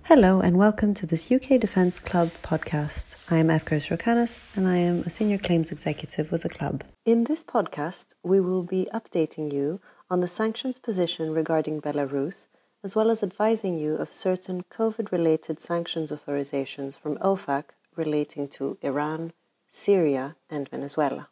Hello and welcome to this UK Defence Club podcast. I am Efkars Rokanis and I am a Senior Claims Executive with the club. In this podcast, we will be updating you on the sanctions position regarding Belarus, as well as advising you of certain COVID-related sanctions authorizations from OFAC relating to Iran, Syria and Venezuela.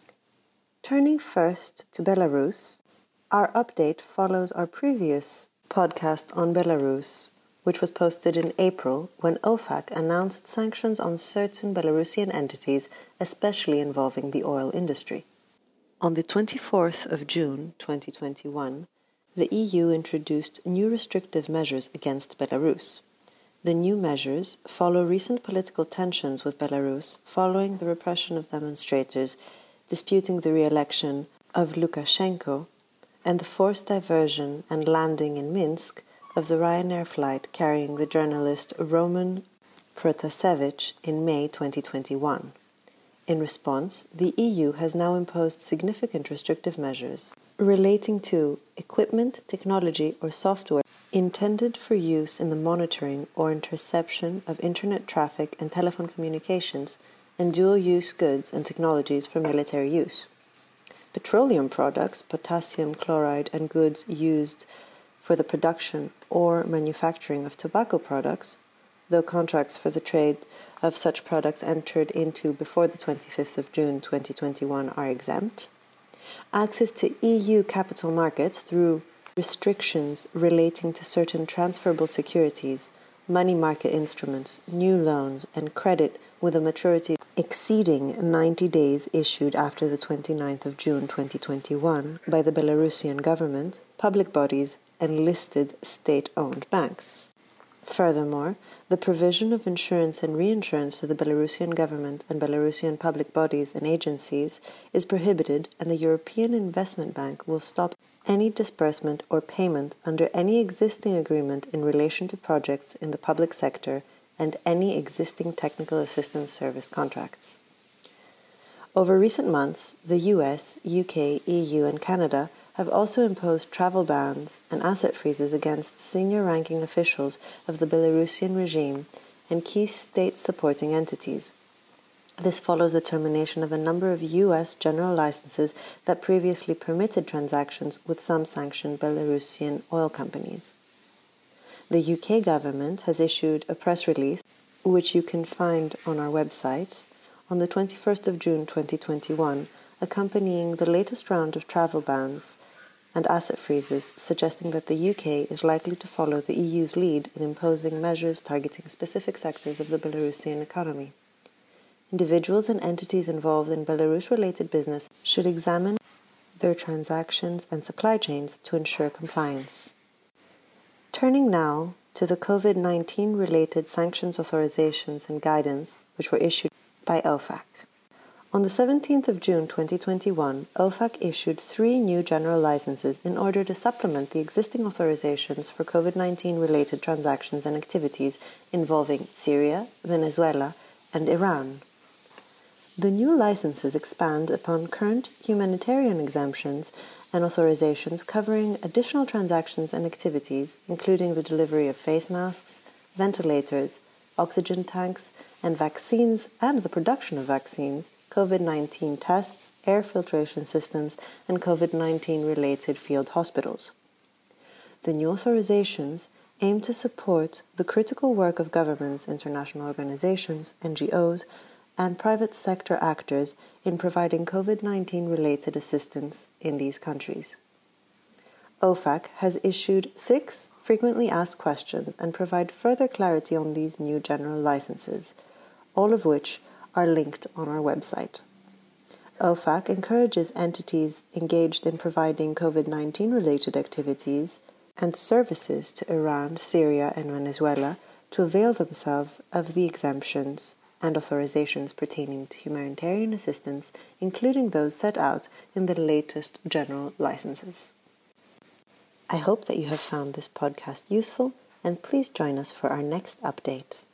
Turning first to Belarus, our update follows our previous podcast on Belarus, which was posted in April when OFAC announced sanctions on certain Belarusian entities, especially involving the oil industry. On the 24th of June 2021, the EU introduced new restrictive measures against Belarus. The new measures follow recent political tensions with Belarus following the repression of demonstrators disputing the re-election of Lukashenko and the forced diversion and landing in Minsk of the Ryanair flight carrying the journalist Roman Protasevich in May 2021. In response, the EU has now imposed significant restrictive measures relating to equipment, technology or software intended for use in the monitoring or interception of internet traffic and telephone communications and dual-use goods and technologies for military use. Petroleum products, potassium chloride and goods used for the production or manufacturing of tobacco products, though contracts for the trade of such products entered into before the 25th of June 2021 are exempt. Access to EU capital markets through restrictions relating to certain transferable securities, money market instruments, new loans, and credit with a maturity exceeding 90 days issued after the 29th of June 2021 by the Belarusian government, public bodies, and listed state-owned banks. Furthermore, the provision of insurance and reinsurance to the Belarusian government and Belarusian public bodies and agencies is prohibited, and the European Investment Bank will stop any disbursement or payment under any existing agreement in relation to projects in the public sector and any existing technical assistance service contracts. Over recent months, the US, UK, EU, and Canada have also imposed travel bans and asset freezes against senior-ranking officials of the Belarusian regime and key state-supporting entities. This follows the termination of a number of US general licenses that previously permitted transactions with some sanctioned Belarusian oil companies. The UK government has issued a press release, which you can find on our website, on the 21st of June 2021, accompanying the latest round of travel bans and asset freezes, suggesting that the UK is likely to follow the EU's lead in imposing measures targeting specific sectors of the Belarusian economy. Individuals and entities involved in Belarus-related business should examine their transactions and supply chains to ensure compliance. Turning now to the COVID-19 related sanctions authorizations and guidance which were issued by OFAC. On the 17th of June 2021, OFAC issued 3 new general licenses in order to supplement the existing authorizations for COVID-19 related transactions and activities involving Syria, Venezuela, and Iran. The new licenses expand upon current humanitarian exemptions and authorizations covering additional transactions and activities, including the delivery of face masks, ventilators, oxygen tanks, and vaccines, and the production of vaccines, COVID-19 tests, air filtration systems, and COVID-19 related field hospitals. The new authorizations aim to support the critical work of governments, international organizations, NGOs, and private sector actors in providing COVID-19 related assistance in these countries. OFAC has issued 6 frequently asked questions and provide further clarity on these new general licenses, all of which are linked on our website. OFAC encourages entities engaged in providing COVID-19 related activities and services to Iran, Syria, and Venezuela to avail themselves of the exemptions and authorizations pertaining to humanitarian assistance, including those set out in the latest general licenses. I hope that you have found this podcast useful, and please join us for our next update.